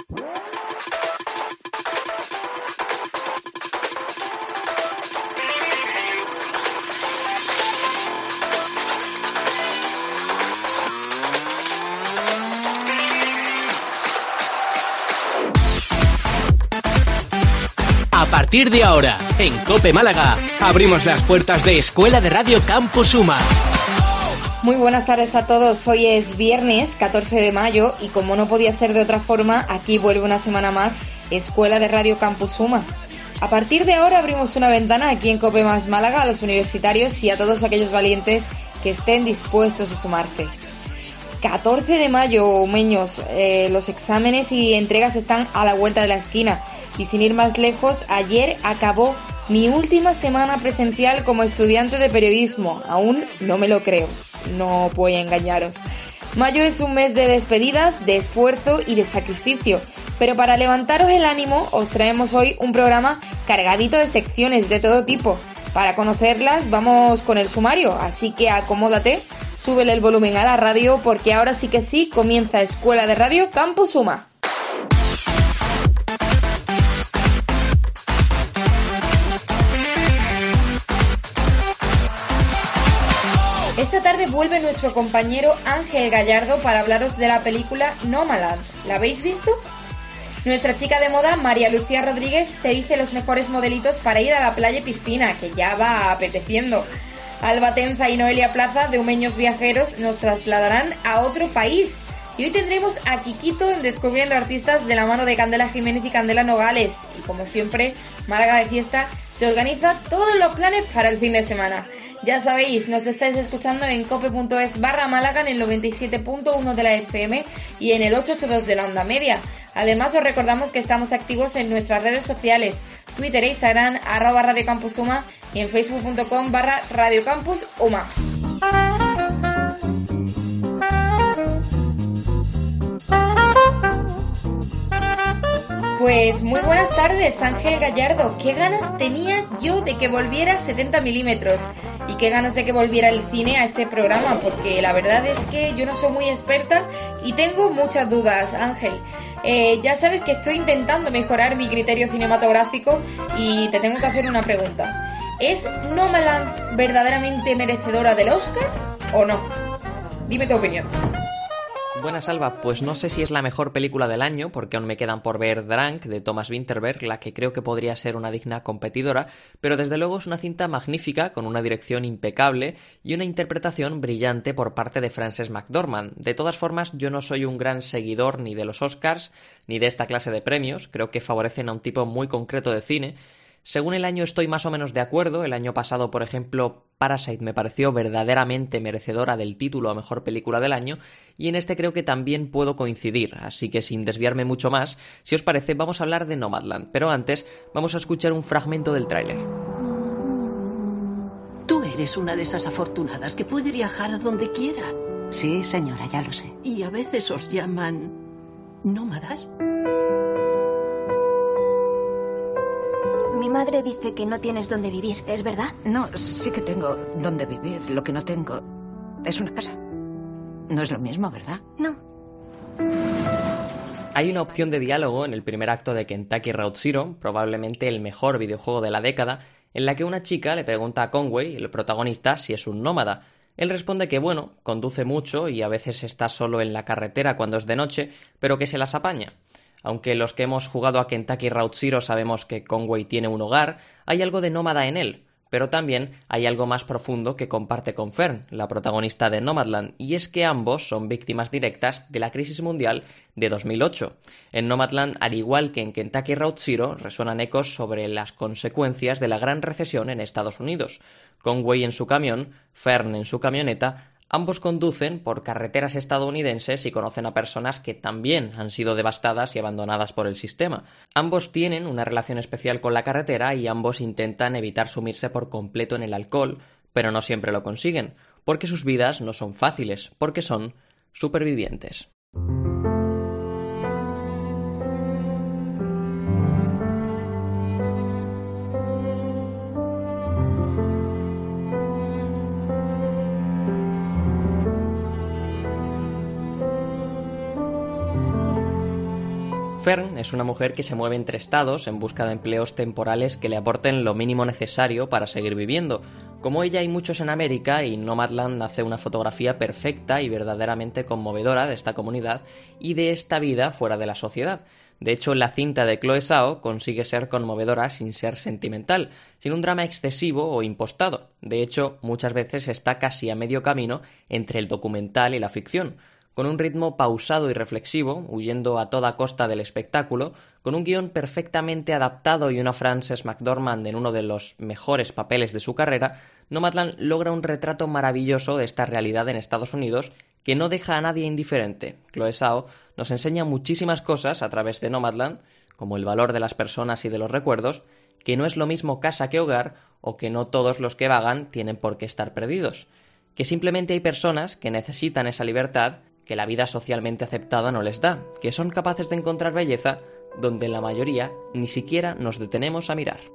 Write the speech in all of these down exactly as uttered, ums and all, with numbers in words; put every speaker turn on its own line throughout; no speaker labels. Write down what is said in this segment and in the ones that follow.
A partir de ahora, en COPE Málaga, abrimos las puertas de Escuela de Radio Campus UMA.
Muy buenas tardes a todos, hoy es viernes catorce de mayo y como no podía ser de otra forma, aquí vuelve una semana más Escuela de Radio Campus UMA. A partir de ahora abrimos una ventana aquí en COPE Más Málaga a los universitarios y a todos aquellos valientes que estén dispuestos a sumarse. catorce de mayo, umeños, eh, los exámenes y entregas están a la vuelta de la esquina. Y sin ir más lejos, ayer acabó mi última semana presencial como estudiante de periodismo. Aún no me lo creo, no voy a engañaros. Mayo es un mes de despedidas, de esfuerzo y de sacrificio. Pero para levantaros el ánimo, os traemos hoy un programa cargadito de secciones de todo tipo. Para conocerlas, vamos con el sumario, así que acomódate, súbele el volumen a la radio, porque ahora sí que sí comienza Escuela de Radio Campus UMA. Esta tarde vuelve nuestro compañero Ángel Gallardo para hablaros de la película Nomadland. ¿La habéis visto? Nuestra chica de moda, María Lucía Rodríguez, te dice los mejores modelitos para ir a la playa y piscina, que ya va apeteciendo. Alba Tenza y Noelia Plaza, de Humeños Viajeros, nos trasladarán a otro país. Y hoy tendremos a Kikito en Descubriendo Artistas de la mano de Candela Jiménez y Candela Nogales. Y como siempre, Málaga de Fiesta te organiza todos los planes para el fin de semana. Ya sabéis, nos estáis escuchando en cope.es barra Málaga en el noventa y siete punto uno de la F M y en el ochocientos ochenta y dos de la onda media. Además os recordamos que estamos activos en nuestras redes sociales, Twitter e Instagram, arroba Radio Campus UMA y en facebook.com barra Radio Campus UMA. Pues muy buenas tardes, Ángel Gallardo. Qué ganas tenía yo de que volviera setenta milímetros y qué ganas de que volviera el cine a este programa, porque la verdad es que yo no soy muy experta y tengo muchas dudas, Ángel. Eh, ya sabes que estoy intentando mejorar mi criterio cinematográfico y te tengo que hacer una pregunta. ¿Es Nomadland verdaderamente merecedora del Oscar o no? Dime tu opinión.
Buenas, Alba. Pues no sé si es la mejor película del año, porque aún me quedan por ver Drunk, de Thomas Vinterberg, la que creo que podría ser una digna competidora, pero desde luego es una cinta magnífica, con una dirección impecable y una interpretación brillante por parte de Frances McDormand. De todas formas, yo no soy un gran seguidor ni de los Oscars, ni de esta clase de premios, creo que favorecen a un tipo muy concreto de cine. Según el año estoy más o menos de acuerdo. El año pasado, por ejemplo, Parasite me pareció verdaderamente merecedora del título a mejor película del año, y en este creo que también puedo coincidir, así que sin desviarme mucho más, si os parece vamos a hablar de Nomadland, pero antes vamos a escuchar un fragmento del tráiler.
Tú eres una de esas afortunadas que puede viajar a donde quiera.
Sí, señora, ya lo sé.
Y a veces os llaman nómadas.
Mi madre dice que no tienes dónde vivir, ¿es verdad?
No, sí que tengo dónde vivir. Lo que no tengo es una casa. No es lo mismo, ¿verdad?
No.
Hay una opción de diálogo en el primer acto de Kentucky Route Zero, probablemente el mejor videojuego de la década, en la que una chica le pregunta a Conway, el protagonista, si es un nómada. Él responde que, bueno, conduce mucho y a veces está solo en la carretera cuando es de noche, pero que se las apaña. Aunque los que hemos jugado a Kentucky Route Zero sabemos que Conway tiene un hogar, hay algo de nómada en él, pero también hay algo más profundo que comparte con Fern, la protagonista de Nomadland, y es que ambos son víctimas directas de la crisis mundial de dos mil ocho. En Nomadland, al igual que en Kentucky Route Zero, resuenan ecos sobre las consecuencias de la gran recesión en Estados Unidos. Conway en su camión, Fern en su camioneta, ambos conducen por carreteras estadounidenses y conocen a personas que también han sido devastadas y abandonadas por el sistema. Ambos tienen una relación especial con la carretera y ambos intentan evitar sumirse por completo en el alcohol, pero no siempre lo consiguen, porque sus vidas no son fáciles, porque son supervivientes. Fern es una mujer que se mueve entre estados en busca de empleos temporales que le aporten lo mínimo necesario para seguir viviendo. Como ella hay muchos en América y Nomadland hace una fotografía perfecta y verdaderamente conmovedora de esta comunidad y de esta vida fuera de la sociedad. De hecho, la cinta de Chloe Zhao consigue ser conmovedora sin ser sentimental, sin un drama excesivo o impostado. De hecho, muchas veces está casi a medio camino entre el documental y la ficción, con un ritmo pausado y reflexivo, huyendo a toda costa del espectáculo, con un guión perfectamente adaptado y una Frances McDormand en uno de los mejores papeles de su carrera. Nomadland logra un retrato maravilloso de esta realidad en Estados Unidos que no deja a nadie indiferente. Chloe Zhao nos enseña muchísimas cosas a través de Nomadland, como el valor de las personas y de los recuerdos, que no es lo mismo casa que hogar, o que no todos los que vagan tienen por qué estar perdidos, que simplemente hay personas que necesitan esa libertad que la vida socialmente aceptada no les da, que son capaces de encontrar belleza donde la mayoría ni siquiera nos detenemos a mirar.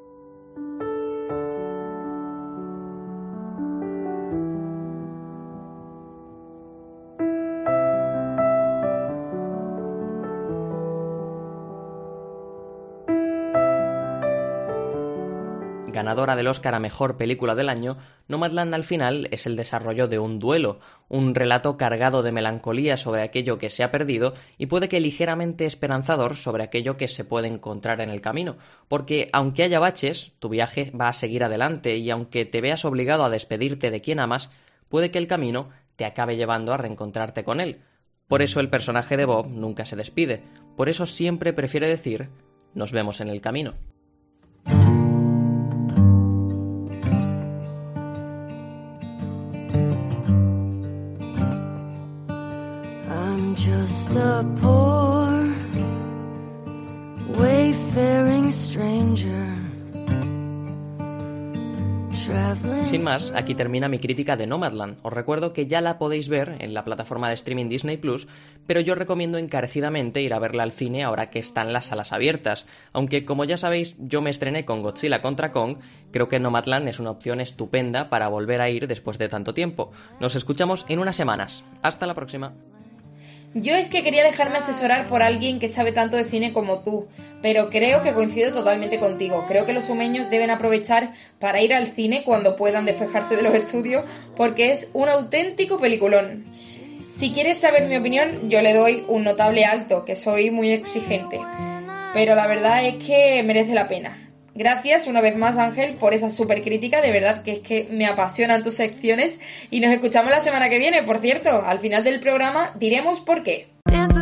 Ganadora del Oscar a Mejor Película del Año, Nomadland al final es el desarrollo de un duelo, un relato cargado de melancolía sobre aquello que se ha perdido y puede que ligeramente esperanzador sobre aquello que se puede encontrar en el camino, porque aunque haya baches, tu viaje va a seguir adelante y aunque te veas obligado a despedirte de quien amas, puede que el camino te acabe llevando a reencontrarte con él. Por eso el personaje de Bob nunca se despide, por eso siempre prefiere decir «nos vemos en el camino».
Just a poor wayfaring stranger.
Sin más, aquí termina mi crítica de Nomadland. Os recuerdo que ya la podéis ver en la plataforma de streaming Disney plus, pero yo recomiendo encarecidamente ir a verla al cine ahora que están las salas abiertas. Aunque, como ya sabéis, yo me estrené con Godzilla contra Kong, creo que Nomadland es una opción estupenda para volver a ir después de tanto tiempo. Nos escuchamos en unas semanas. Hasta la próxima.
Yo es que quería dejarme asesorar por alguien que sabe tanto de cine como tú, pero creo que coincido totalmente contigo. Creo que los sumeños deben aprovechar para ir al cine cuando puedan despejarse de los estudios, porque es un auténtico peliculón. Si quieres saber mi opinión, yo le doy un notable alto, que soy muy exigente, pero la verdad es que merece la pena. Gracias una vez más, Ángel, por esa súper crítica, de verdad que es que me apasionan tus secciones y nos escuchamos la semana que viene. Por cierto, al final del programa diremos por qué.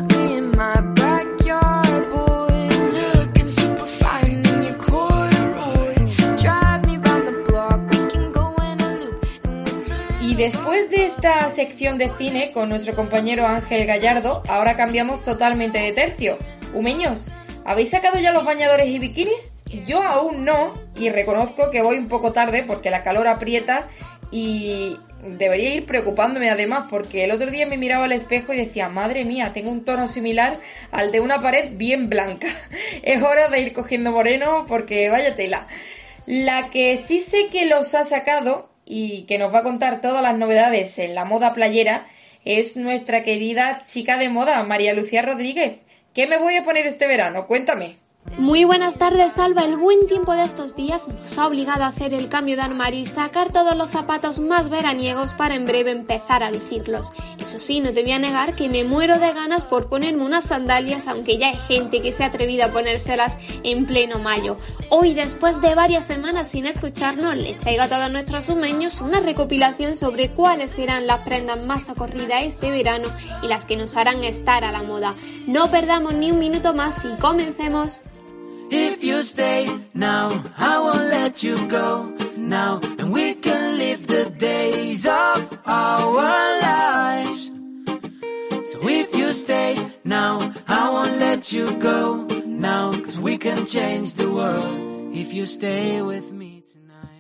Y después de esta sección de cine con nuestro compañero Ángel Gallardo, ahora cambiamos totalmente de tercio. Humeños, ¿habéis sacado ya los bañadores y bikinis? Yo aún no, y reconozco que voy un poco tarde porque la calor aprieta y debería ir preocupándome además, porque el otro día me miraba al espejo y decía, madre mía, tengo un tono similar al de una pared bien blanca. Es hora de ir cogiendo moreno porque vaya tela. La que sí sé que los ha sacado y que nos va a contar todas las novedades en la moda playera es nuestra querida chica de moda, María Lucía Rodríguez. ¿Qué me voy a poner este verano? Cuéntame.
Muy buenas tardes, Salva. El buen tiempo de estos días nos ha obligado a hacer el cambio de armario y sacar todos los zapatos más veraniegos para en breve empezar a lucirlos. Eso sí, no te voy a negar que me muero de ganas por ponerme unas sandalias, aunque ya hay gente que se ha atrevido a ponérselas en pleno mayo. Hoy, después de varias semanas sin escucharnos, les traigo a todos nuestros sumeños una recopilación sobre cuáles serán las prendas más socorridas este verano y las que nos harán estar a la moda. No perdamos ni un minuto más y comencemos.
If you stay now, I won't let you go now, and we can live the days of our lives. So if you stay now, I won't let you go now, 'cause we can change the world if you stay with me tonight.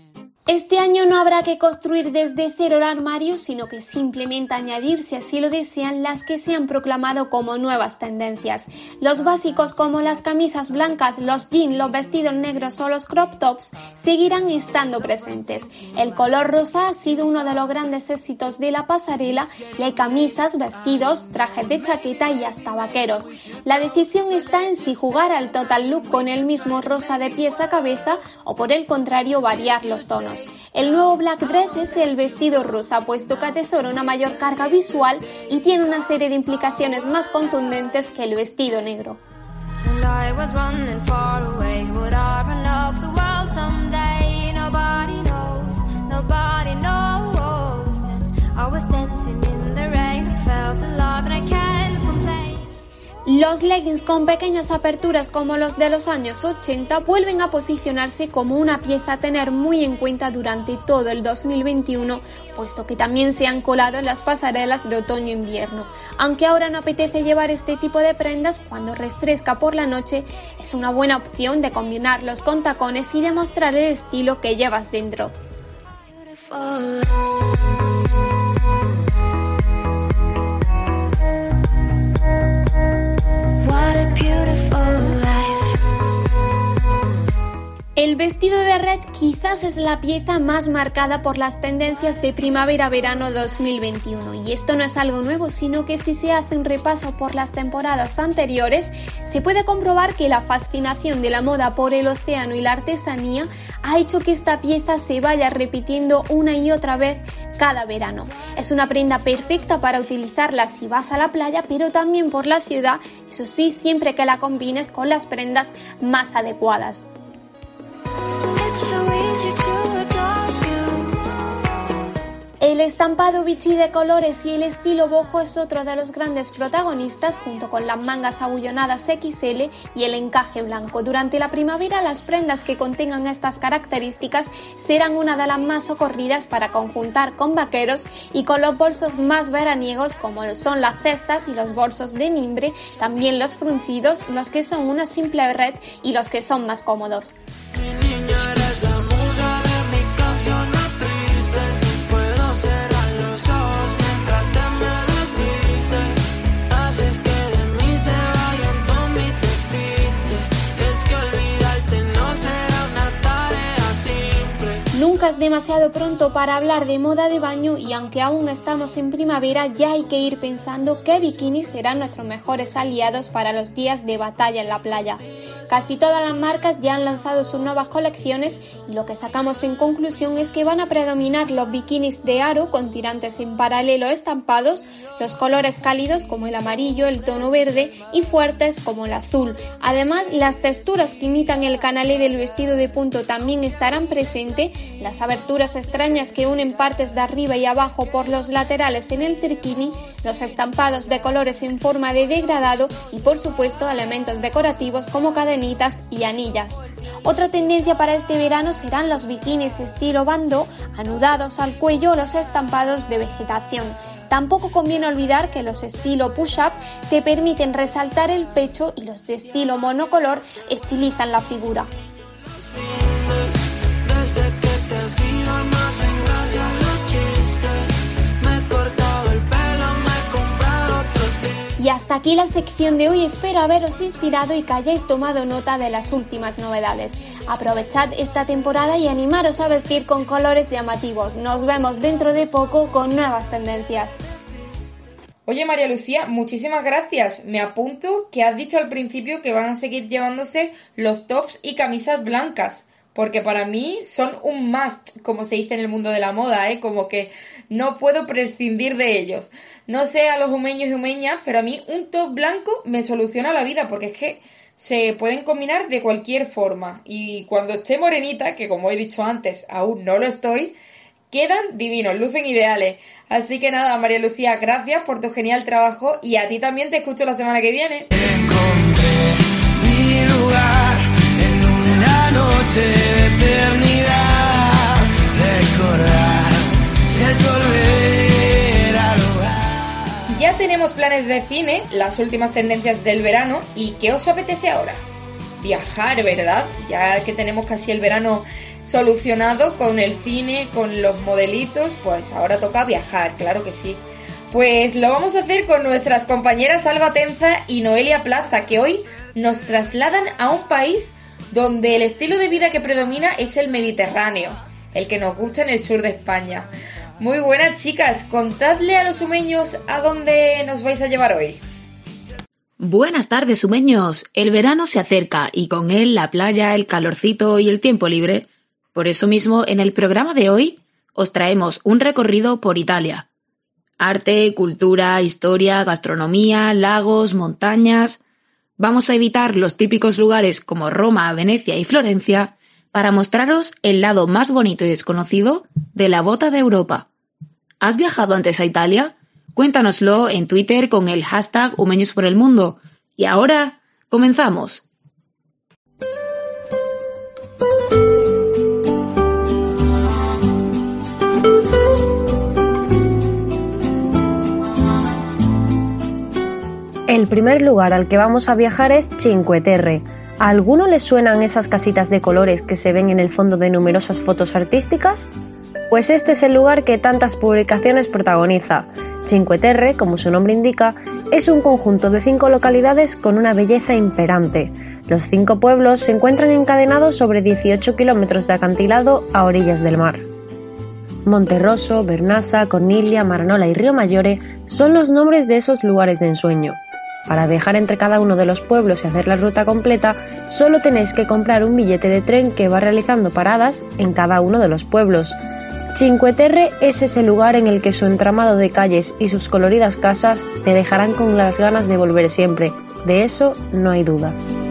Este año no habrá que construir desde cero el armario, sino que simplemente añadir, si así lo desean, las que se han proclamado como nuevas tendencias. Los básicos como las camisas blancas, los jeans, los vestidos negros o los crop tops seguirán estando presentes. El color rosa ha sido uno de los grandes éxitos de la pasarela y hay camisas, vestidos, trajes de chaqueta y hasta vaqueros. La decisión está en si jugar al total look con el mismo rosa de pies a cabeza o por el contrario variar los tonos. El nuevo black dress es el vestido rosa, puesto que atesora una mayor carga visual y tiene una serie de implicaciones más contundentes que el vestido negro. Los leggings con pequeñas aperturas como los de los años ochenta vuelven a posicionarse como una pieza a tener muy en cuenta durante todo el dos mil veintiuno, puesto que también se han colado en las pasarelas de otoño-invierno. Aunque ahora no apetece llevar este tipo de prendas, cuando refresca por la noche es una buena opción de combinarlos con tacones y demostrar el estilo que llevas dentro. El vestido de red quizás es la pieza más marcada por las tendencias de primavera-verano dos mil veintiuno, y esto no es algo nuevo, sino que si se hace un repaso por las temporadas anteriores, se puede comprobar que la fascinación de la moda por el océano y la artesanía ha hecho que esta pieza se vaya repitiendo una y otra vez cada verano. Es una prenda perfecta para utilizarla si vas a la playa, pero también por la ciudad, eso sí, siempre que la combines con las prendas más adecuadas. El estampado bichi de colores y el estilo boho es otro de los grandes protagonistas, junto con las mangas abullonadas equis ele y el encaje blanco. Durante la primavera, las prendas que contengan estas características serán una de las más socorridas para conjuntar con vaqueros y con los bolsos más veraniegos, como son las cestas y los bolsos de mimbre, también los fruncidos, los que son una simple red y los que son más cómodos. Nunca es demasiado pronto para hablar de moda de baño y aunque aún estamos en primavera, ya hay que ir pensando qué bikinis serán nuestros mejores aliados para los días de batalla en la playa. Casi todas las marcas ya han lanzado sus nuevas colecciones y lo que sacamos en conclusión es que van a predominar los bikinis de aro con tirantes en paralelo estampados, los colores cálidos como el amarillo, el tono verde y fuertes como el azul. Además, las texturas que imitan el canalé del vestido de punto también estarán presentes, las aberturas extrañas que unen partes de arriba y abajo por los laterales en el trikini, los estampados de colores en forma de degradado y por supuesto elementos decorativos como cadenas y anillas. Otra tendencia para este verano serán los bikinis estilo bandeau, anudados al cuello o los estampados de vegetación. Tampoco conviene olvidar que los estilo push-up te permiten resaltar el pecho y los de estilo monocolor estilizan la figura. Y hasta aquí la sección de hoy, espero haberos inspirado y que hayáis tomado nota de las últimas novedades. Aprovechad esta temporada y animaros a vestir con colores llamativos. Nos vemos dentro de poco con nuevas tendencias.
Oye María Lucía, muchísimas gracias. Me apunto que has dicho al principio que van a seguir llevándose los tops y camisas blancas, porque para mí son un must, como se dice en el mundo de la moda, ¿eh? Como que no puedo prescindir de ellos. No sé a los humeños y humeñas, pero a mí un top blanco me soluciona la vida, porque es que se pueden combinar de cualquier forma. Y cuando esté morenita, que como he dicho antes, aún no lo estoy, quedan divinos, lucen ideales. Así que nada, María Lucía, gracias por tu genial trabajo y a ti también te escucho la semana que viene.
Encontré mi lugar en una noche de eternidad. Recordar es volver al hogar.
Ya tenemos planes de cine, las últimas tendencias del verano. ¿Y qué os apetece ahora? Viajar, ¿verdad? Ya que tenemos casi el verano solucionado con el cine, con los modelitos, pues ahora toca viajar, claro que sí. Pues lo vamos a hacer con nuestras compañeras Alba Tenza y Noelia Plaza, que hoy nos trasladan a un país donde el estilo de vida que predomina es el mediterráneo, el que nos gusta en el sur de España. Muy buenas, chicas, contadle a los sumeños a dónde nos vais a llevar hoy.
Buenas tardes, sumeños. El verano se acerca y con él la playa, el calorcito y el tiempo libre. Por eso mismo, en el programa de hoy os traemos un recorrido por Italia. Arte, cultura, historia, gastronomía, lagos, montañas. Vamos a evitar los típicos lugares como Roma, Venecia y Florencia para mostraros el lado más bonito y desconocido de la bota de Europa. ¿Has viajado antes a Italia? Cuéntanoslo en Twitter con el hashtag Humeños por el Mundo. Y ahora, comenzamos.
El primer lugar al que vamos a viajar es Cinque Terre. ¿A alguno le suenan esas casitas de colores que se ven en el fondo de numerosas fotos artísticas? Pues este es el lugar que tantas publicaciones protagoniza. Cinque Terre, como su nombre indica, es un conjunto de cinco localidades con una belleza imperante. Los cinco pueblos se encuentran encadenados sobre dieciocho kilómetros de acantilado a orillas del mar. Monterroso, Vernassa, Corniglia, Maranola y Río Maggiore son los nombres de esos lugares de ensueño. Para viajar entre cada uno de los pueblos y hacer la ruta completa, solo tenéis que comprar un billete de tren que va realizando paradas en cada uno de los pueblos. Cinque Terre es ese lugar en el que su entramado de calles y sus coloridas casas te dejarán con las ganas de volver siempre. De eso no hay duda.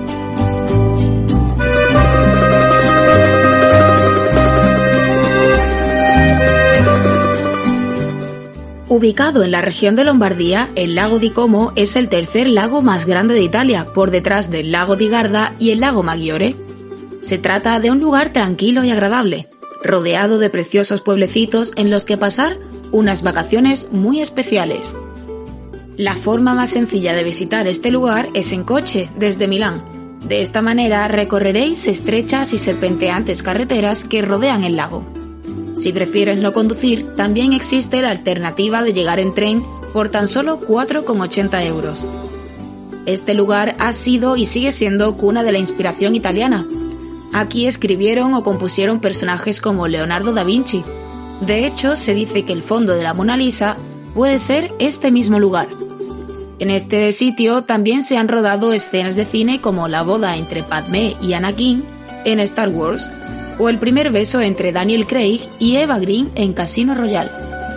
Ubicado en la región de Lombardía, el lago di Como es el tercer lago más grande de Italia, por detrás del lago di Garda y el lago Maggiore. Se trata de un lugar tranquilo y agradable, rodeado de preciosos pueblecitos en los que pasar unas vacaciones muy especiales. La forma más sencilla de visitar este lugar es en coche, desde Milán. De esta manera recorreréis estrechas y serpenteantes carreteras que rodean el lago. Si prefieres no conducir, también existe la alternativa de llegar en tren por tan solo cuatro con ochenta euros. Este lugar ha sido y sigue siendo cuna de la inspiración italiana. Aquí escribieron o compusieron personajes como Leonardo da Vinci. De hecho, se dice que el fondo de la Mona Lisa puede ser este mismo lugar. En este sitio también se han rodado escenas de cine como la boda entre Padmé y Anakin en Star Wars, o el primer beso entre Daniel Craig y Eva Green en Casino Royale.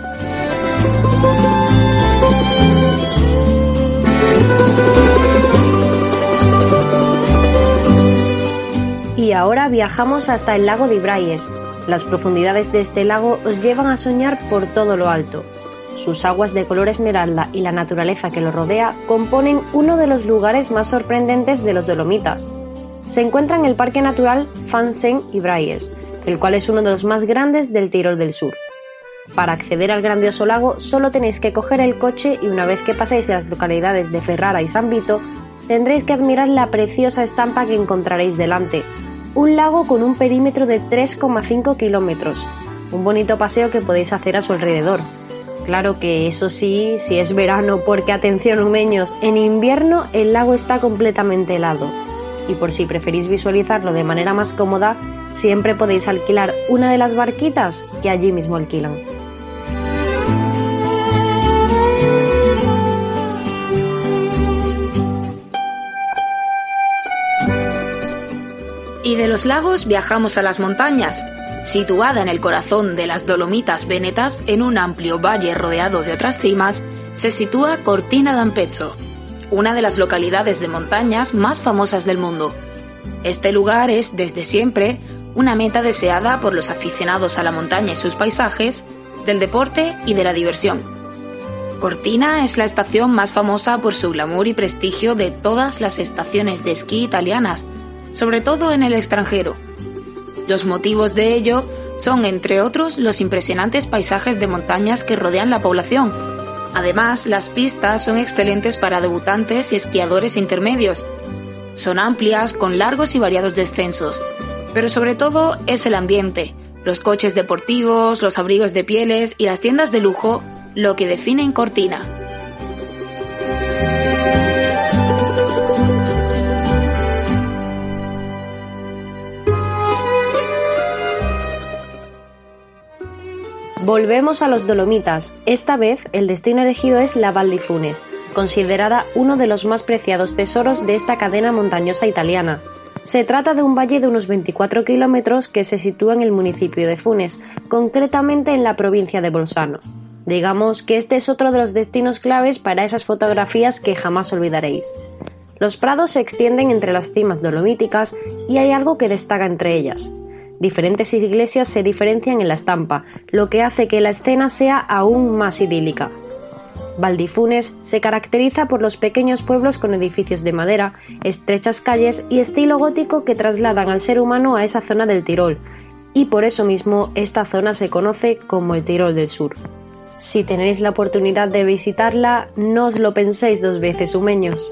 Y ahora viajamos hasta el lago de Braies. Las profundidades de este lago os llevan a soñar por todo lo alto. Sus aguas de color esmeralda y la naturaleza que lo rodea componen uno de los lugares más sorprendentes de los Dolomitas. Se encuentra en el Parque Natural Fansen y Braies, el cual es uno de los más grandes del Tirol del Sur. Para acceder al grandioso lago solo tenéis que coger el coche y una vez que paséis de las localidades de Ferrara y San Vito, tendréis que admirar la preciosa estampa que encontraréis delante. Un lago con un perímetro de tres coma cinco kilómetros. Un bonito paseo que podéis hacer a su alrededor. Claro que eso sí, si es verano, porque atención humeños, en invierno el lago está completamente helado. Y por si preferís visualizarlo de manera más cómoda, siempre podéis alquilar una de las barquitas que allí mismo alquilan.
Y de los lagos viajamos a las montañas. Situada en el corazón de las Dolomitas Vénetas, en un amplio valle rodeado de otras cimas, se sitúa Cortina d'Ampezzo, una de las localidades de montañas más famosas del mundo. Este lugar es, desde siempre, una meta deseada por los aficionados a la montaña y sus paisajes, del deporte y de la diversión. Cortina es la estación más famosa por su glamour y prestigio de todas las estaciones de esquí italianas, sobre todo en el extranjero. Los motivos de ello son, entre otros, los impresionantes paisajes de montañas que rodean la población. Además, las pistas son excelentes para debutantes y esquiadores intermedios. Son amplias, con largos y variados descensos, Pero sobre todo es el ambiente, los coches deportivos, los abrigos de pieles y las tiendas de lujo lo que definen Cortina.
Volvemos a los Dolomitas. Esta vez el destino elegido es la Val di Funes, considerada uno de los más preciados tesoros de esta cadena montañosa italiana. Se trata de un valle de unos veinticuatro kilómetros que se sitúa en el municipio de Funes, concretamente en la provincia de Bolzano. Digamos que este es otro de los destinos claves para esas fotografías que jamás olvidaréis. Los prados se extienden entre las cimas dolomíticas y hay algo que destaca entre ellas. Diferentes iglesias se diferencian en la estampa, lo que hace que la escena sea aún más idílica. Val di Funes se caracteriza por los pequeños pueblos con edificios de madera, estrechas calles y estilo gótico que trasladan al ser humano a esa zona del Tirol, y por eso mismo esta zona se conoce como el Tirol del Sur. Si tenéis la oportunidad de visitarla, no os lo penséis dos veces, umeños.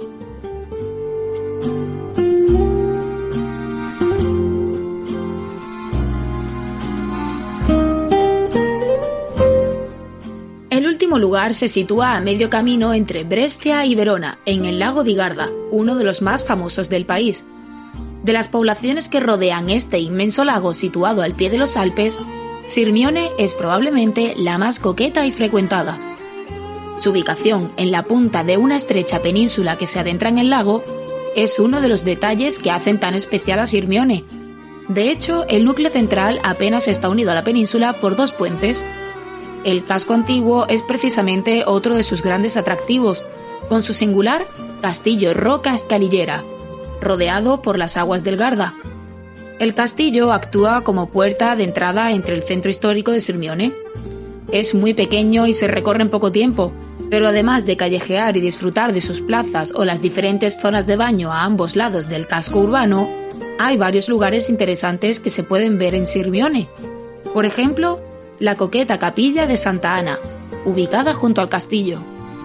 El último lugar se sitúa a medio camino entre Brescia y Verona, en el lago di Garda, uno de los más famosos del país. De las poblaciones que rodean este inmenso lago situado al pie de los Alpes, Sirmione es probablemente la más coqueta y frecuentada. Su ubicación en la punta de una estrecha península que se adentra en el lago es uno de los detalles que hacen tan especial a Sirmione. De hecho, el núcleo central apenas está unido a la península por dos puentes. El casco antiguo es precisamente otro de sus grandes atractivos, con su singular castillo roca escalillera, rodeado por las aguas del Garda. El castillo actúa como puerta de entrada entre el centro histórico de Sirmione. Es muy pequeño y se recorre en poco tiempo, pero además de callejear y disfrutar de sus plazas o las diferentes zonas de baño a ambos lados del casco urbano, hay varios lugares interesantes que se pueden ver en Sirmione. Por ejemplo, la coqueta capilla de Santa Ana, ubicada junto al castillo.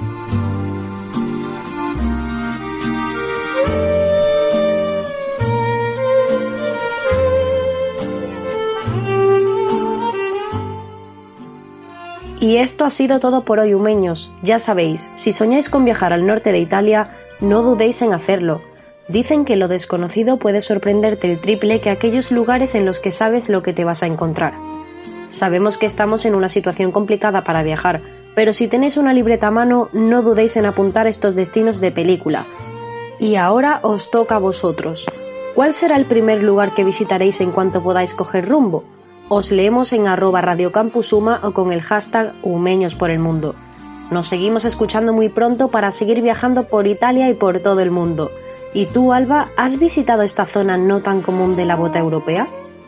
Y esto ha sido todo por hoy, umeños. Ya sabéis, si soñáis con viajar al norte de Italia, no dudéis en hacerlo. Dicen que lo desconocido puede sorprenderte el triple que aquellos lugares en los que sabes lo que te vas a encontrar. Sabemos que estamos en una situación complicada para viajar, pero si tenéis una libreta a mano, no dudéis en apuntar estos destinos de película. Y ahora os toca a vosotros. ¿Cuál será el primer lugar que visitaréis en cuanto podáis coger rumbo? Os leemos en arroba radiocampusuma o con el hashtag Umeños por el Mundo. Nos seguimos escuchando muy pronto para seguir viajando por Italia y por todo el mundo. ¿Y tú, Alba, has visitado esta zona no tan común de la bota europea?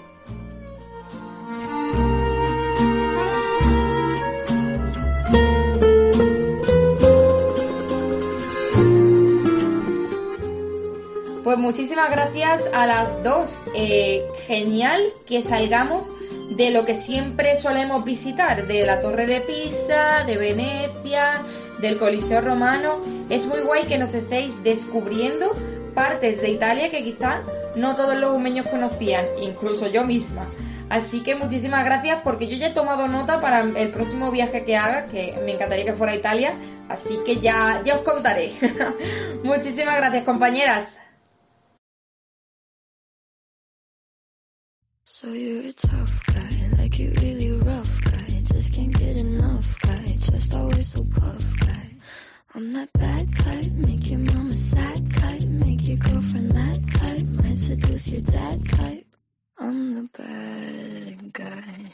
Pues muchísimas gracias a las dos. Eh, genial que salgamos de lo que siempre solemos visitar, de la Torre de Pisa, de Venecia, del Coliseo Romano. Es muy guay que nos estéis descubriendo partes de Italia que quizá no todos los umeños conocían, incluso yo misma. Así que muchísimas gracias, porque yo ya he tomado nota para el próximo viaje que haga, que me encantaría que fuera a Italia, así que ya, ya os contaré. Muchísimas gracias, compañeras.
So you're a tough guy, like you really rough guy, just can't get enough guy, just always so puff guy. I'm that bad type, make your mama sad type, make your girlfriend mad type, might seduce your dad type. I'm the bad guy.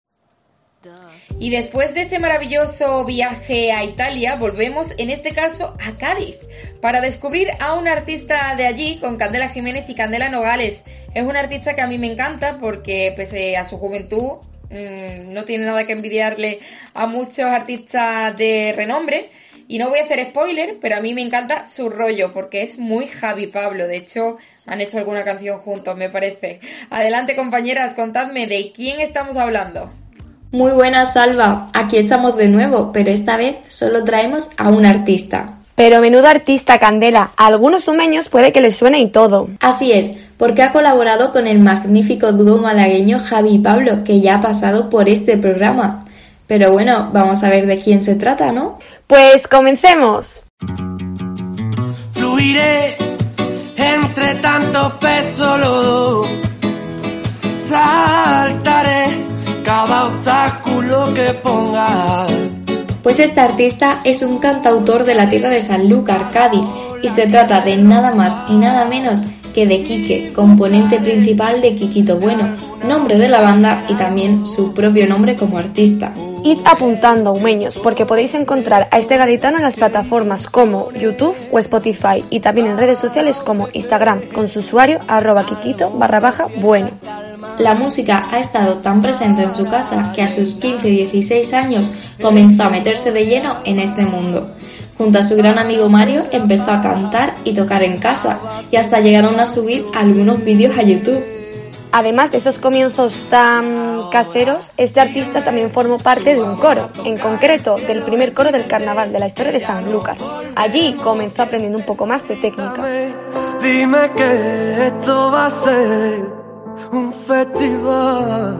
Y después de este maravilloso viaje a Italia, volvemos en este caso a Cádiz para descubrir a un artista de allí con Candela Jiménez y Candela Nogales. Es un artista que a mí me encanta porque pese a su juventud mmm, no tiene nada que envidiarle a muchos artistas de renombre. Y no voy a hacer spoiler, pero a mí me encanta su rollo porque es muy Javi Pablo. De hecho, han hecho alguna canción juntos, me parece. Adelante, compañeras, contadme de quién estamos hablando.
Muy buenas, Alba. Aquí estamos de nuevo, pero esta vez solo traemos a un artista.
Pero menudo artista, Candela. A algunos sumeños puede que les suene y todo.
Así es, porque ha colaborado con el magnífico dúo malagueño Javi y Pablo, que ya ha pasado por este programa. Pero bueno, vamos a ver de quién se trata, ¿no?
Pues comencemos.
Fluiré entre tanto peso lodo, saltaré cada obstáculo que ponga.
Pues este artista es un cantautor de la tierra de Sanlúcar, Cádiz, y se trata de nada más y nada menos que de Quique, componente principal de Quiquito Bueno, nombre de la banda y también su propio nombre como artista.
Id apuntando, humeños, porque podéis encontrar a este gaditano en las plataformas como YouTube o Spotify y también en redes sociales como Instagram con su usuario arroba quiquito barra baja bueno.
La música ha estado tan presente en su casa que a sus quince dieciséis años comenzó a meterse de lleno en este mundo. Junto a su gran amigo Mario empezó a cantar y tocar en casa y hasta llegaron a subir algunos vídeos a YouTube.
Además de esos comienzos tan caseros, este artista también formó parte de un coro, en concreto del primer coro del carnaval de la historia de Sanlúcar. Allí comenzó aprendiendo un poco más de técnica.
Dime que esto va a ser un festival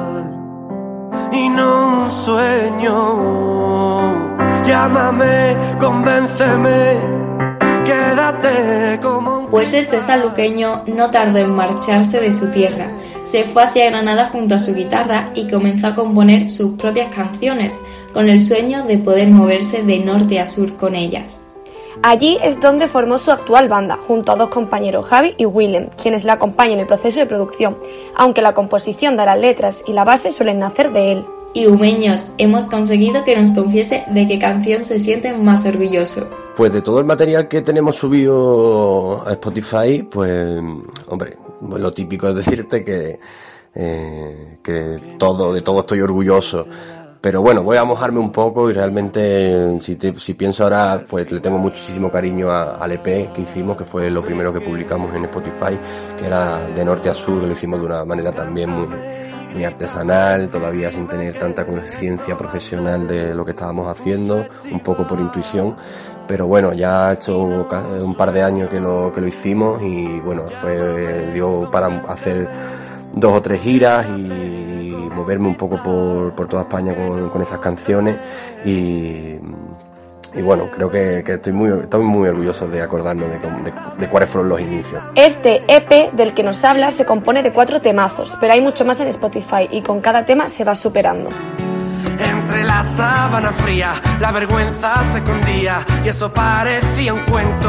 y no un sueño. Llámame, convénceme, quédate como un...
Pues este sanluqueño no tardó en marcharse de su tierra. Se fue hacia Granada junto a su guitarra y comenzó a componer sus propias canciones, con el sueño de poder moverse de norte a sur con ellas.
Allí es donde formó su actual banda, junto a dos compañeros, Javi y Willem, quienes le acompañan en el proceso de producción, aunque la composición de las letras y la base suelen nacer de él.
Y humeños, hemos conseguido que nos confiese de qué canción se siente más orgulloso.
Pues de todo el material que tenemos subido a Spotify, pues, hombre, pues lo típico es decirte que, eh, que todo, de todo estoy orgulloso. Pero bueno, voy a mojarme un poco y realmente, si, te, si pienso ahora, pues le tengo muchísimo cariño a, al E P que hicimos, que fue lo primero que publicamos en Spotify, que era de norte a sur, que lo hicimos de una manera también muy... muy artesanal, todavía sin tener tanta conciencia profesional de lo que estábamos haciendo, un poco por intuición, pero bueno, ya ha hecho un par de años que lo, que lo hicimos y bueno, fue, dio para hacer dos o tres giras y moverme un poco por, por toda España con, con esas canciones y... Y bueno, creo que, que estoy muy estoy muy orgulloso de acordarnos de, de, de cuáles fueron los inicios.
Este E P del que nos habla se compone de cuatro temazos, pero hay mucho más en Spotify y con cada tema se va superando.
Entre la sábana fría, la vergüenza se escondía y eso parecía un cuento.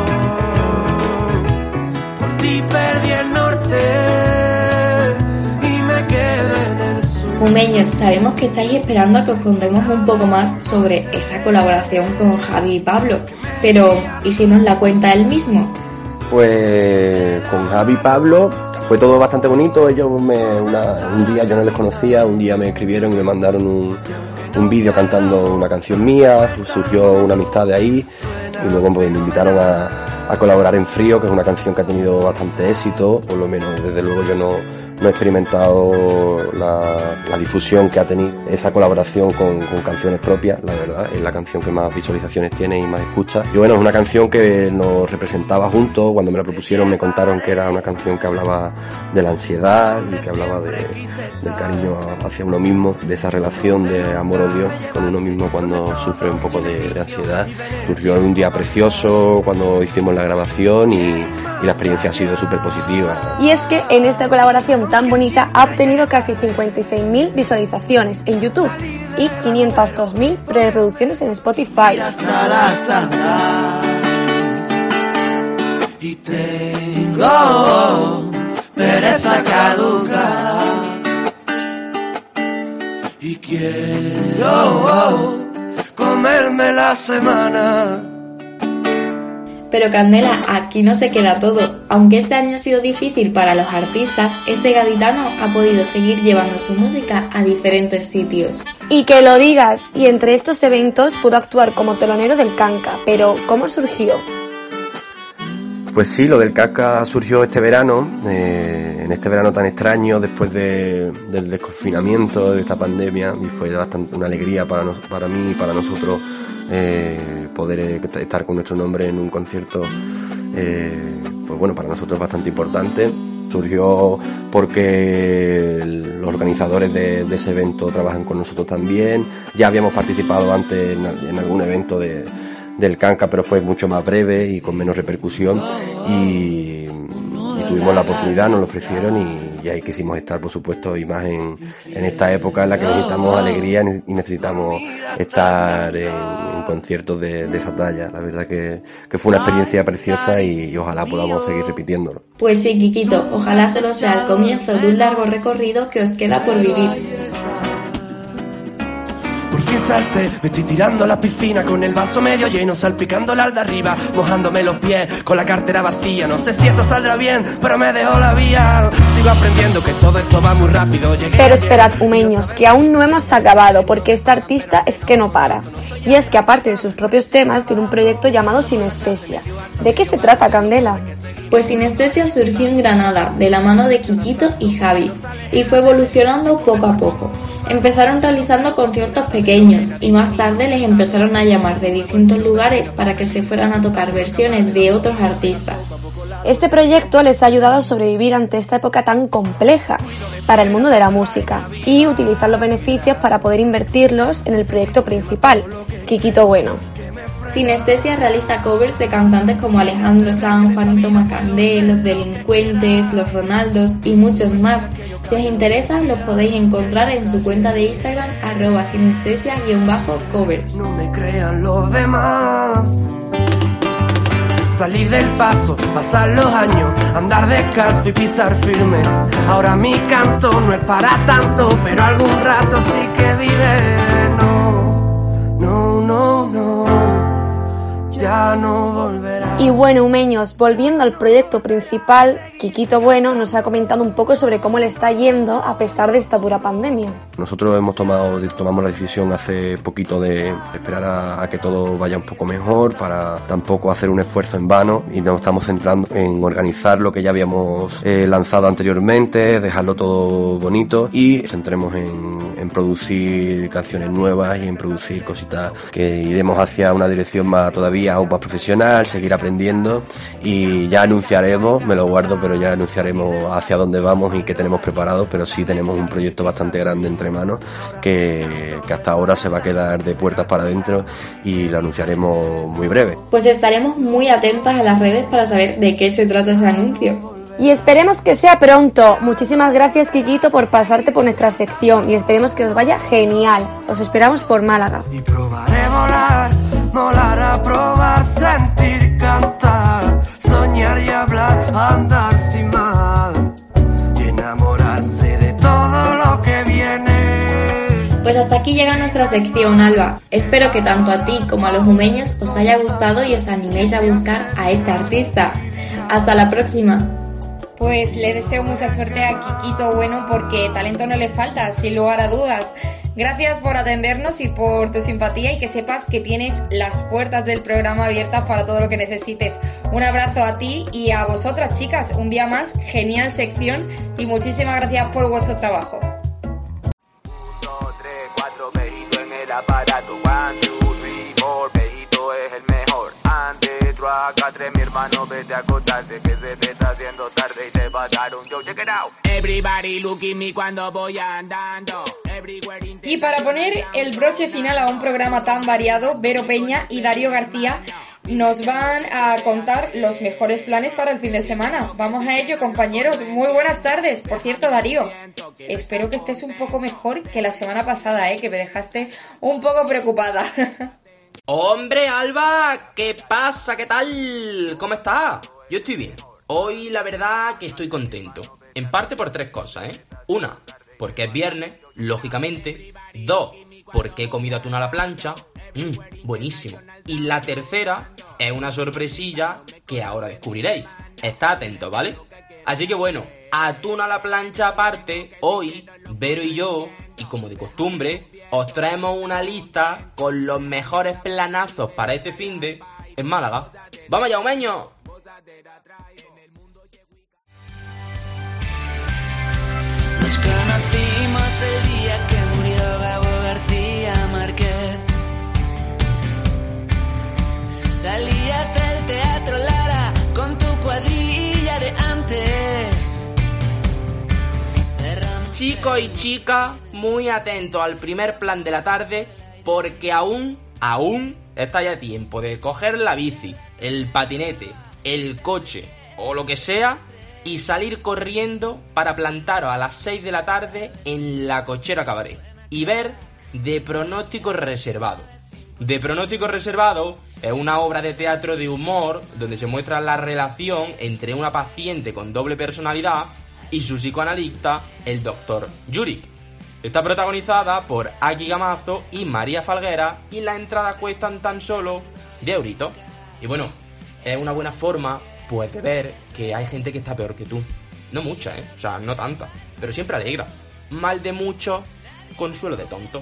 Por ti perdí el norte y me quedé en el sur.
Humeños, sabemos que estáis esperando a que os contemos un poco más sobre esa colaboración con Javi y Pablo, pero ¿y si nos la cuenta él mismo?
Pues con Javi y Pablo fue todo bastante bonito. Ellos me, una, un día yo no les conocía, un día me escribieron y me mandaron un, un vídeo cantando una canción mía, surgió una amistad de ahí y luego pues, me invitaron a, a colaborar en Frío, que es una canción que ha tenido bastante éxito, por lo menos desde luego yo no... no he experimentado la, la difusión que ha tenido esa colaboración con, con canciones propias, la verdad, es la canción que más visualizaciones tiene y más escuchas. Y bueno, es una canción que nos representaba juntos, cuando me la propusieron me contaron que era una canción que hablaba de la ansiedad y que hablaba de, del cariño hacia uno mismo, de esa relación de amor-odio con uno mismo cuando sufre un poco de, de ansiedad. Surgió en un día precioso cuando hicimos la grabación y, y la experiencia ha sido súper positiva.
Y es que en esta colaboración tan bonita ha obtenido casi cincuenta y seis mil visualizaciones en YouTube y quinientas dos mil reproducciones en Spotify.
Y tengo pereza caducada y quiero comerme la semana.
Pero Candela, aquí no se queda todo. Aunque este año ha sido difícil para los artistas, este gaditano ha podido seguir llevando su música a diferentes sitios.
Y que lo digas, y entre estos eventos pudo actuar como telonero del Kanka, pero ¿cómo surgió?
Pues sí, lo del Kanka surgió este verano, eh, en este verano tan extraño, después de, del desconfinamiento de esta pandemia, y fue bastante una alegría para, nos, para mí y para nosotros eh, poder eh, estar con nuestro nombre en un concierto, eh, pues bueno, para nosotros bastante importante. Surgió porque los organizadores de, de ese evento trabajan con nosotros también. Ya habíamos participado antes en, en algún evento de, del Canca, pero fue mucho más breve y con menos repercusión. Y, y tuvimos la oportunidad, nos lo ofrecieron y, y ahí quisimos estar, por supuesto, y más en, en esta época en la que necesitamos alegría y necesitamos estar en, en conciertos de, de esa talla. La verdad que, que fue una experiencia preciosa y, y ojalá podamos seguir repitiéndolo.
Pues sí, Kikito, ojalá solo sea el comienzo de un largo recorrido que os queda por vivir.
Por fin salté, me estoy tirando a la piscina con el vaso medio lleno, salpicándola al de arriba, mojándome los pies con la cartera vacía. No sé si esto saldrá bien, pero me dejó la vía. Sigo aprendiendo que todo esto va muy rápido. Llegué
pero esperad, humeños, que aún no hemos acabado, porque esta artista es que no para. Y es que aparte de sus propios temas, tiene un proyecto llamado Sinestesia. ¿De qué se trata, Candela?
Pues Sinestesia surgió en Granada, de la mano de Kikito y Javi, y fue evolucionando poco a poco. Empezaron realizando conciertos pequeños y más tarde les empezaron a llamar de distintos lugares para que se fueran a tocar versiones de otros artistas.
Este proyecto les ha ayudado a sobrevivir ante esta época tan compleja para el mundo de la música y utilizar los beneficios para poder invertirlos en el proyecto principal, Kikito Bueno.
Sinestesia realiza covers de cantantes como Alejandro Sanz, Juanito Macandé, Los Delincuentes, Los Ronaldos y muchos más. Si os interesa, los podéis encontrar en su cuenta de Instagram, arroba sinestesia-covers.
No me crean los demás. Salir del paso, pasar los años, andar descalzo y pisar firme. Ahora mi canto no es para tanto, pero algún rato sí que vive. No, no, no, no, ya no volverá.
Y bueno, humeños, volviendo al proyecto principal, Kikito Bueno nos ha comentado un poco sobre cómo le está yendo a pesar de esta dura pandemia.
Nosotros hemos tomado tomamos la decisión hace poquito de esperar a, a que todo vaya un poco mejor para tampoco hacer un esfuerzo en vano, y nos estamos centrando en organizar lo que ya habíamos eh, lanzado anteriormente, dejarlo todo bonito y centremos en, en producir canciones nuevas y en producir cositas que iremos hacia una dirección más todavía aún más profesional, seguir aprendiendo, y ya anunciaremos, me lo guardo, pero ya anunciaremos hacia dónde vamos y qué tenemos preparado, pero sí tenemos un proyecto bastante grande entre manos que, que hasta ahora se va a quedar de puertas para adentro y lo anunciaremos muy breve.
Pues estaremos muy atentas a las redes para saber de qué se trata ese anuncio.
Y esperemos que sea pronto. Muchísimas gracias, Kikito, por pasarte por nuestra sección y esperemos que os vaya genial. Os esperamos por Málaga.
Y probaré volar, volar a probar, sentir, cantar, soñar y hablar, andar sin mal y enamorarse de todo lo que viene.
Pues hasta aquí llega nuestra sección, Alba. Espero que tanto a ti como a los humeños os haya gustado y os animéis a buscar a este artista. Hasta la próxima.
Pues le deseo mucha suerte a Kikito Bueno porque talento no le falta, sin lugar a dudas. Gracias por atendernos y por tu simpatía, y que sepas que tienes las puertas del programa abiertas para todo lo que necesites. Un abrazo a ti y a vosotras, chicas. Un día más, genial sección y muchísimas gracias por vuestro trabajo.
Acá tres, mi hermano, vete a acostarte, que se te está haciendo tarde y te va a dar un show. Check it out. Everybody look at me cuando voy andando.
Y para poner el broche final a un programa tan variado, Vero Peña y Darío García nos van a contar los mejores planes para el fin de semana. Vamos a ello, compañeros. Muy buenas tardes. Por cierto, Darío, espero que estés un poco mejor que la semana pasada, ¿eh? Que me dejaste un poco preocupada.
Hombre, Alba, ¿qué pasa? ¿Qué tal? ¿Cómo estás? Yo estoy bien. Hoy la verdad que estoy contento. En parte por tres cosas, ¿eh? Una, porque es viernes, lógicamente. Dos, porque he comido atún a la plancha. Mmm, buenísimo. Y la tercera es una sorpresilla que ahora descubriréis. Estad atentos, ¿vale? Así que bueno, atún a la plancha aparte, hoy, Vero y yo, y como de costumbre, os traemos una lista con los mejores planazos para este finde en Málaga. ¡Vamos ya, humeño!
Nos conocimos el día que murió Gabo García Márquez. Salías del Teatro Lara con tu cuadrilla de antes.
chicos y chicas, muy atentos al primer plan de la tarde, porque aún, aún estáis a tiempo de coger la bici, el patinete, el coche o lo que sea y salir corriendo para plantaros a las seis de la tarde en la Cochera Cabaret y ver De Pronóstico Reservado. De Pronóstico Reservado es una obra de teatro de humor donde se muestra la relación entre una paciente con doble personalidad y su psicoanalista, el doctor Yurik. Está protagonizada por Aki Gamazo y María Falguera y las entradas cuestan tan solo diez euritos. Y bueno, es una buena forma pues de ver que hay gente que está peor que tú. No mucha, ¿eh? O sea, no tanta, pero siempre alegra. Mal de mucho, consuelo de tonto.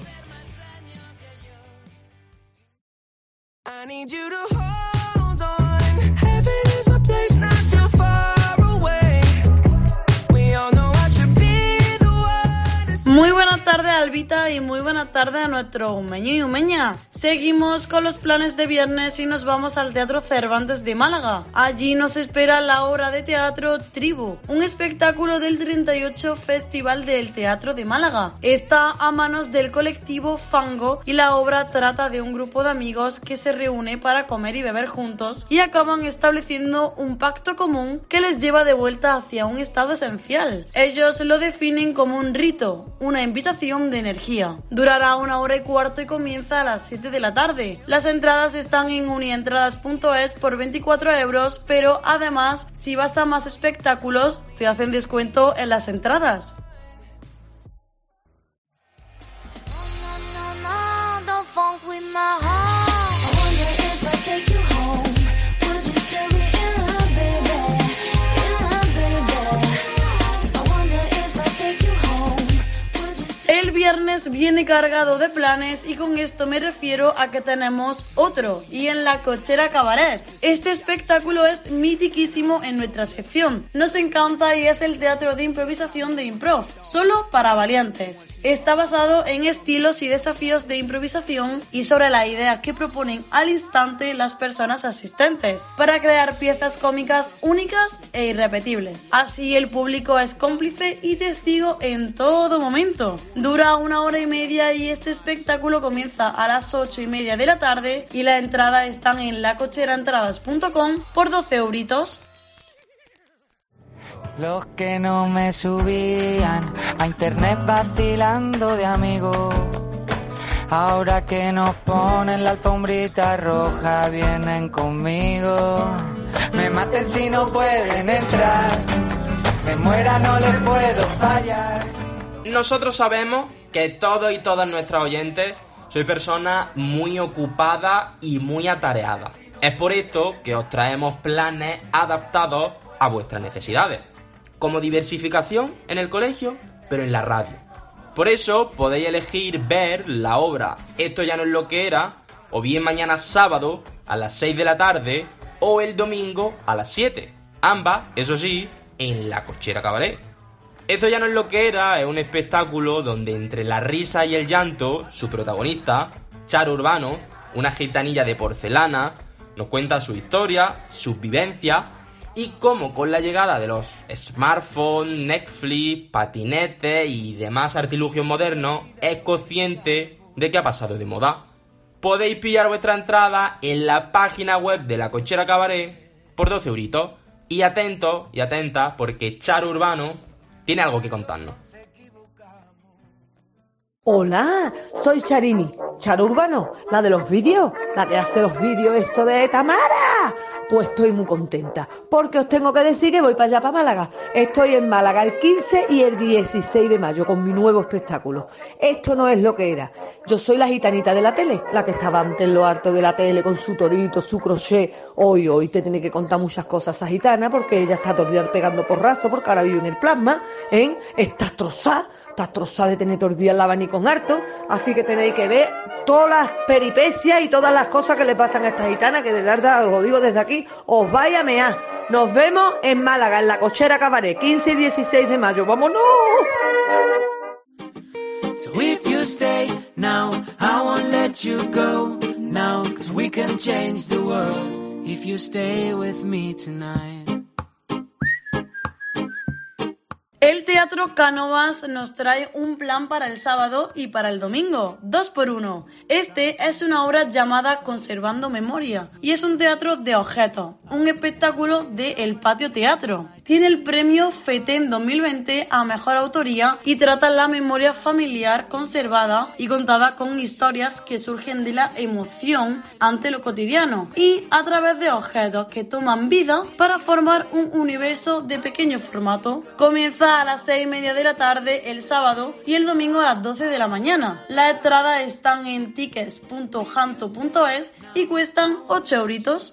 I need you to hold on. Heaven is a place not too far away. We all know I should be the one to say.
Muy buenas tardes, Albita, y muy buenas tardes a nuestro humeño y humeña. Seguimos con los planes de viernes y nos vamos al Teatro Cervantes de Málaga. Allí nos espera la obra de teatro Tribu, un espectáculo del treinta y ocho Festival del Teatro de Málaga. Está a manos del colectivo Fango y la obra trata de un grupo de amigos que se reúne para comer y beber juntos y acaban estableciendo un pacto común que les lleva de vuelta hacia un estado esencial. Ellos lo definen como un rito, una invitación de energía. Durará una hora y cuarto y comienza a las siete de la tarde. Las entradas están en unientradas punto es por veinticuatro euros, pero además, si vas a más espectáculos, te hacen descuento en las entradas. El viernes viene cargado de planes y con esto me refiero a que tenemos otro, y en la Cochera Cabaret. Este espectáculo es mitiquísimo en nuestra sección. Nos encanta y es el teatro de improvisación de improv, solo para valientes. Está basado en estilos y desafíos de improvisación y sobre la idea que proponen al instante las personas asistentes para crear piezas cómicas únicas e irrepetibles. Así el público es cómplice y testigo en todo momento. Dura una hora y media y este espectáculo comienza a las ocho y media de la tarde y la entrada están en la cochera entradas punto com por doce euritos.
Los que no me subían a internet vacilando de amigos, ahora que nos ponen la alfombrita roja vienen conmigo. Me maten si no pueden entrar, me muera no les puedo fallar.
Nosotros sabemos que todos y todas nuestras oyentes sois personas muy ocupadas y muy atareadas. Es por esto que os traemos planes adaptados a vuestras necesidades, como diversificación en el colegio, pero en la radio. Por eso podéis elegir ver la obra Esto ya no es lo que era, o bien mañana sábado a las seis de la tarde, o el domingo a las siete. Ambas, eso sí, en la Cochera Cabaret. Esto ya no es lo que era, es un espectáculo donde entre la risa y el llanto, su protagonista, Charo Urbano, una gitanilla de porcelana, nos cuenta su historia, sus vivencias y cómo con la llegada de los smartphones, Netflix, patinetes y demás artilugios modernos es consciente de que ha pasado de moda. Podéis pillar vuestra entrada en la página web de la Cochera Cabaret por doce euritos. Y atentos y atentas porque Charo Urbano tiene algo que contarnos.
Hola, soy Charini, Charo Urbano, la de los vídeos, la que hace los vídeos esto de Tamara. Pues estoy muy contenta, porque os tengo que decir que voy para allá, para Málaga. Estoy en Málaga el quince y el dieciséis de mayo con mi nuevo espectáculo. Esto no es lo que era. Yo soy la gitanita de la tele, la que estaba antes en lo alto de la tele con su torito, su crochet. Hoy, hoy te tiene que contar muchas cosas esa gitana, porque ella está todo el día pegando porrazo, porque ahora vive en el plasma, ¿eh? Estás trozada, estás trozada de tener todo el día el abanico en harto, así que tenéis que ver todas las peripecias y todas las cosas que le pasan a esta gitana, que de verdad, os lo digo desde aquí, os vaya a mear. Nos vemos en Málaga, en la Cochera Cabaret, quince y dieciséis de mayo. ¡Vámonos!
So if you stay now, I won't let you go now, 'cause we can change the world if you stay with me tonight.
El Teatro Cánovas nos trae un plan para el sábado y para el domingo, dos por uno. Este es una obra llamada Conservando Memoria y es un teatro de objetos, un espectáculo de El Patio Teatro. Tiene el premio FETEN dos mil veinte a Mejor Autoría y trata la memoria familiar conservada y contada con historias que surgen de la emoción ante lo cotidiano y a través de objetos que toman vida para formar un universo de pequeño formato. Comienza a las seis y media de la tarde el sábado y el domingo a las doce de la mañana. Las entradas están en tickets punto janto punto es y cuestan ocho euritos.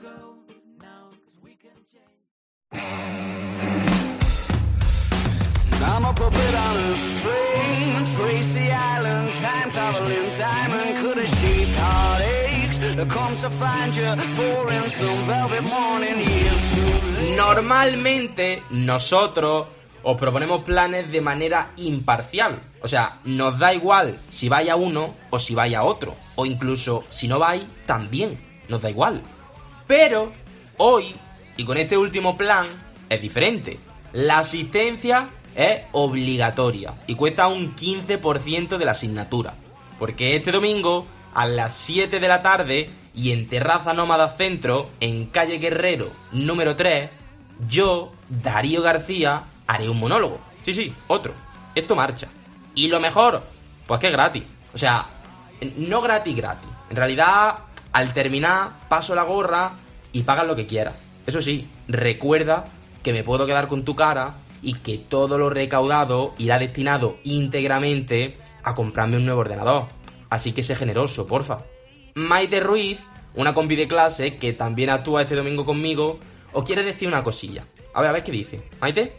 I'm a puppet on a string, Tracy Island, time traveling diamond, could a sheep heartaches come to find you for in some velvet morning years too late.
Normalmente nosotros os proponemos planes de manera imparcial, o sea, nos da igual si vais a uno o si vais a otro, o incluso si no vais también, nos da igual. Pero hoy, y con este último plan, es diferente. La asistencia es obligatoria y cuesta un quince por ciento de la asignatura, porque este domingo a las siete de la tarde y en Terraza Nómada Centro, en calle Guerrero número tres, yo, Darío García, haré un monólogo. Sí, sí, otro. Esto marcha. Y lo mejor, pues que es gratis. O sea, no gratis gratis. En realidad, al terminar, paso la gorra y pagas lo que quieras. Eso sí, recuerda que me puedo quedar con tu cara y que todo lo recaudado irá destinado íntegramente a comprarme un nuevo ordenador. Así que sé generoso, porfa. Maite Ruiz, una compi de clase que también actúa este domingo conmigo, os quiere decir una cosilla. A ver, a ver qué dice. ¿Maite?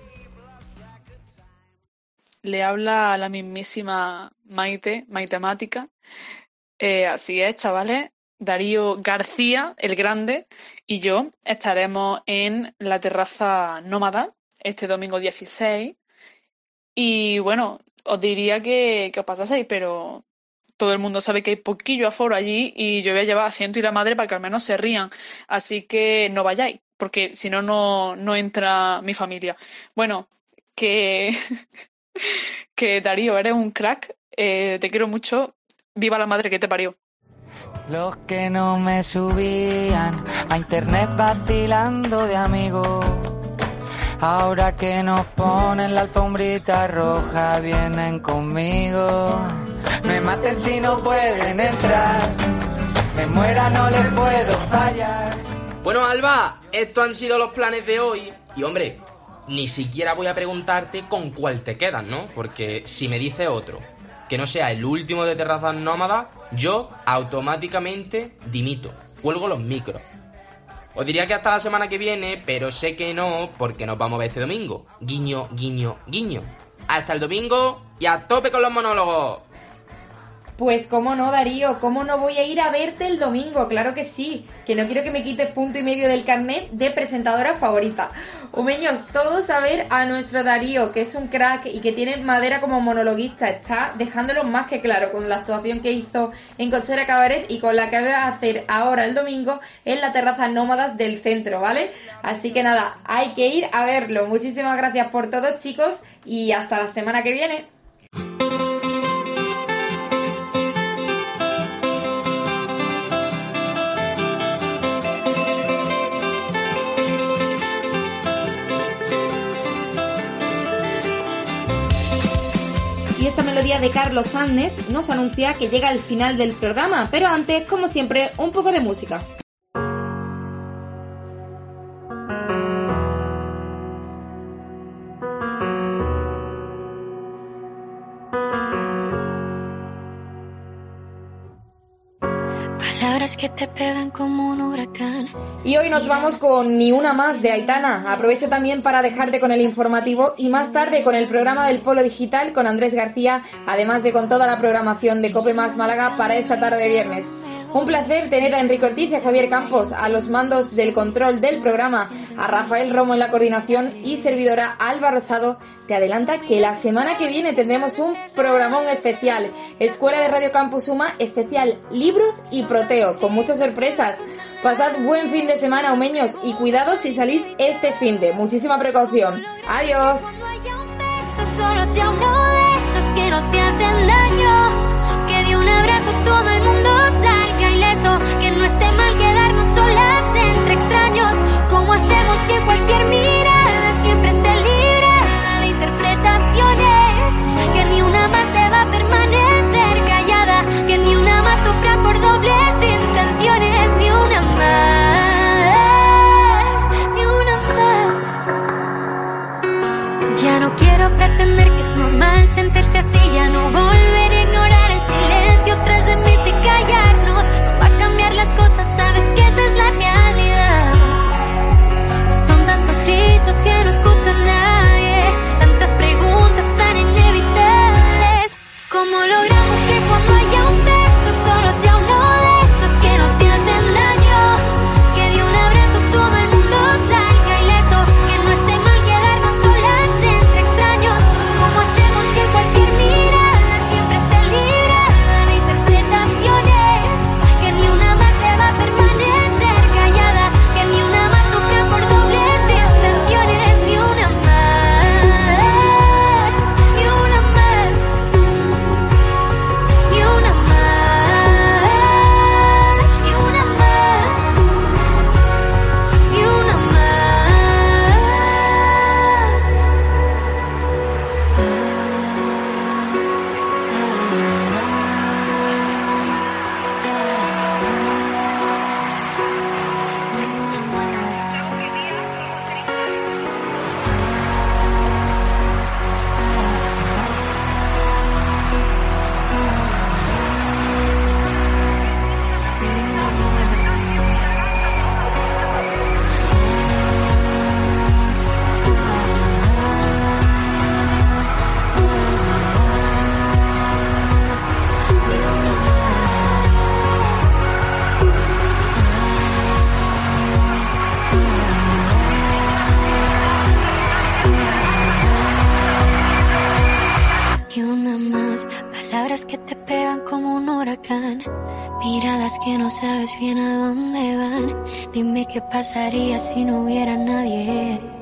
Le habla a la mismísima Maite, Maitemática. Eh, así es, chavales. Darío García, el grande, y yo estaremos en la Terraza Nómada este domingo dieciséis. Y bueno, os diría que, que os pasaseis, pero todo el mundo sabe que hay poquillo aforo allí y yo voy a llevar a ciento y la madre para que al menos se rían. Así que no vayáis, porque si no, no entra mi familia. Bueno, que, que Darío, eres un crack, eh, te quiero mucho, viva la madre que te parió.
Los que no me subían a internet vacilando de amigos, ahora que nos ponen la alfombrita roja vienen conmigo. Me maten si no pueden entrar, me muera no les puedo fallar.
Bueno, Alba, estos han sido los planes de hoy. Y hombre, ni siquiera voy a preguntarte con cuál te quedas, ¿no? Porque si me dice otro que no sea el último de Terrazas Nómadas, yo automáticamente dimito, cuelgo los micros. Os diría que hasta la semana que viene, pero sé que no, porque nos vamos a ver este domingo. Guiño, guiño, guiño. Hasta el domingo y a tope con los monólogos.
Pues cómo no, Darío, cómo no voy a ir a verte el domingo, claro que sí, que no quiero que me quites punto y medio del carnet de presentadora favorita. Humeños, todos a ver a nuestro Darío, que es un crack y que tiene madera como monologuista, está dejándolo más que claro con la actuación que hizo en Cochera Cabaret y con la que va a hacer ahora el domingo en la Terraza Nómadas del centro, ¿vale? Así que nada, hay que ir a verlo. Muchísimas gracias por todo, chicos, y hasta la semana que viene. Y esa melodía de Carlos Sánchez nos anuncia que llega el final del programa, pero antes, como siempre, un poco de música.
Palabras que te pegan como un huracán.
Y hoy nos vamos con Ni una más de Aitana. Aprovecho también para dejarte con el informativo y más tarde con el programa del Polo Digital con Andrés García, además de con toda la programación de Cope Más Málaga para esta tarde de viernes. Un placer tener a Enrique Ortiz y a Javier Campos a los mandos del control del programa, a Rafael Romo en la coordinación y servidora Alba Rosado. Te adelanta que la semana que viene tendremos un programón especial, Escuela de Radio Campus Suma, especial Libros y Proteo, con muchas sorpresas. Pasad buen fin de semana, humeños, y cuidado si salís este finde. Muchísima precaución. Adiós.
beso, solo sea uno de esos que no te hacen daño. Que de un abrazo todo el mundo salga ileso. Que no esté mal quedarnos solas entre extraños. ¿Cómo hacemos que cualquier mirada siempre esté libre de interpretaciones? Que ni una más deba permanecer callada. Que ni una más sufra por dobles intenciones. Ni una más, ni una más. Ya no quiero pretender que es normal sentirse así. Ya no volveré a ignorar el silencio tras de mí. Si callarnos no va a cambiar las cosas, sabes que esa es la realidad. Son tantos gritos que no escucha nadie, tantas preguntas tan inevitables. ¿Cómo logramos que cuando haya un beso solo sea uno de esos que no te hacen daño? Que de un abrazo todo el mundo salga ileso. Que no esté mal quedarnos solas entre extraños. ¿Cómo hacemos que cualquier mirada siempre esté libre de interpretaciones? Que ni una más deba permanecer callada. Que ni una más sufra por dobles intenciones. Ni una más, ni una más, ni una más, ni una más, ni una más. Ni una más, palabras que te pegan como un huracán, miradas que no sabes bien a dónde van. Dime qué pasaría si no hubiera nadie.